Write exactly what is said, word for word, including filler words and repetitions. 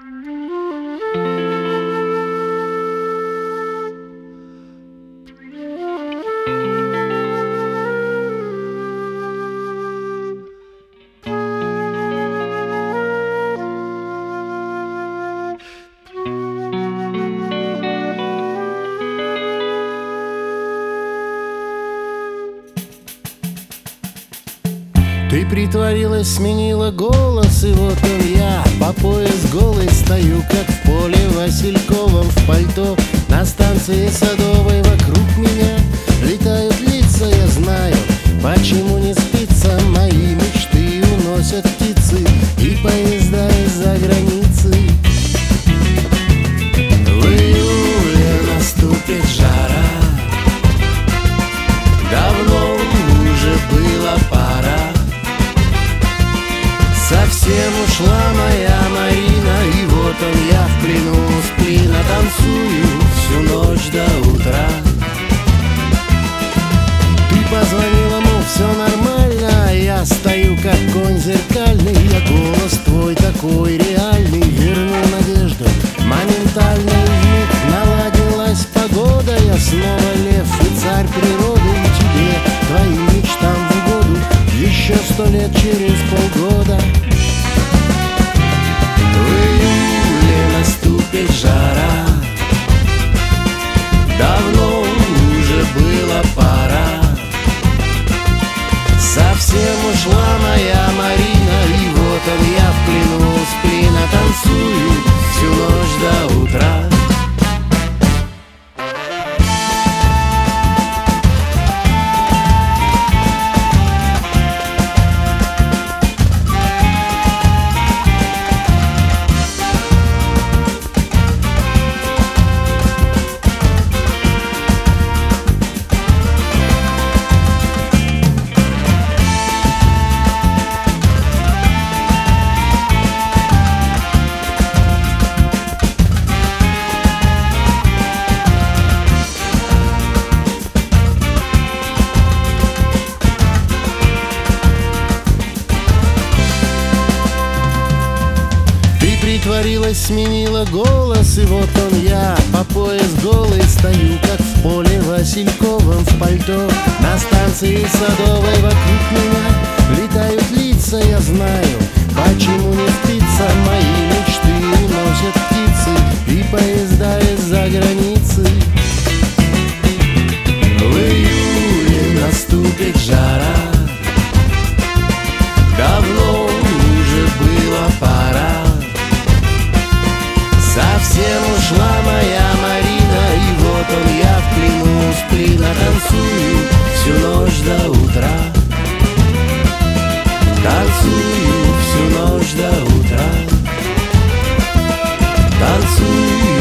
Ты притворилась, сменила голос, и вот он я, по пояс голый, стою, как в поле Васильковом в пальто. На станции Садовой вокруг меня летают лица, я знаю, почему не спится. Мои мечты уносят птицы и поезда из-за границы. В июле наступит жара, давно уже была пора. Совсем ушла моя Марина, и вот он я в плену сплина. Танцую всю ночь до утра. Ты позвонила, мол, все нормально, а я стою, как конь зеркальный. Я голос твой такой реальный вернул надежду моментально, и вмиг наладилась погода. Я снова лев и царь природы, и тебе, твоим мечтам в угоду еще сто лет через полгода. В июле наступит жара, давно уже была пора. Совсем ушла моя Марина, и вот он я в плену сплина. Танцую всю ночь до утра. Притворилась, сменила голос, и вот он я, по пояс голый, стою, как в поле Васильковом в пальто. На станции Садовой вокруг меня летают лица, я знаю, почему не спится. Мои мечты уносят птицы и поезда из-за границы. В июле наступит жара, давно уже была пора. Совсем ушла моя Марина, и вот он я в плену сплина. Танцую всю ночь до утра. Танцую всю ночь до утра. Танцую